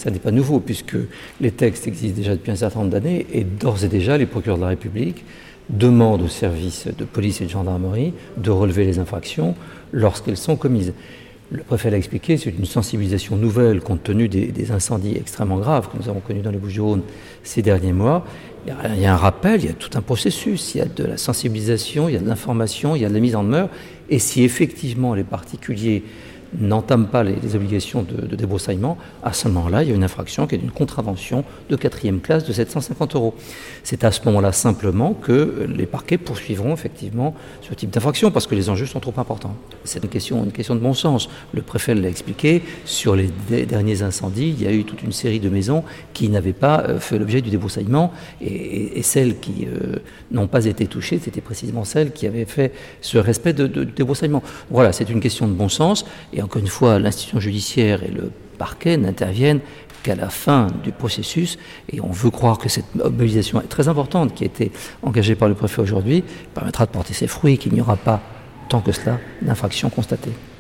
ça n'est pas nouveau, puisque les textes existent déjà depuis un certain nombre d'années, et d'ores et déjà, les procureurs de la République demandent aux services de police et de gendarmerie de relever les infractions lorsqu'elles sont commises. Le préfet l'a expliqué, c'est une sensibilisation nouvelle compte tenu des incendies extrêmement graves que nous avons connus dans les Bouches-du-Rhône ces derniers mois. Il y a un rappel, il y a tout un processus, il y a de la sensibilisation, il y a de l'information, il y a de la mise en demeure. Et si effectivement les particuliers n'entament pas les obligations de débroussaillement, à ce moment-là, il y a une infraction qui est une contravention de 4e classe de 750 €. C'est à ce moment-là simplement que les parquets poursuivront effectivement ce type d'infraction parce que les enjeux sont trop importants. C'est une question de bon sens. Le préfet l'a expliqué, sur les derniers incendies, il y a eu toute une série de maisons qui n'avaient pas fait l'objet du débroussaillement et celles qui n'ont pas été touchées, c'était précisément celles qui avaient fait ce respect de débroussaillement. Voilà, c'est une question de bon sens. Et encore une fois, l'institution judiciaire et le parquet n'interviennent qu'à la fin du processus. Et on veut croire que cette mobilisation est très importante qui a été engagée par le préfet aujourd'hui permettra de porter ses fruits et qu'il n'y aura pas, tant que cela, d'infraction constatée.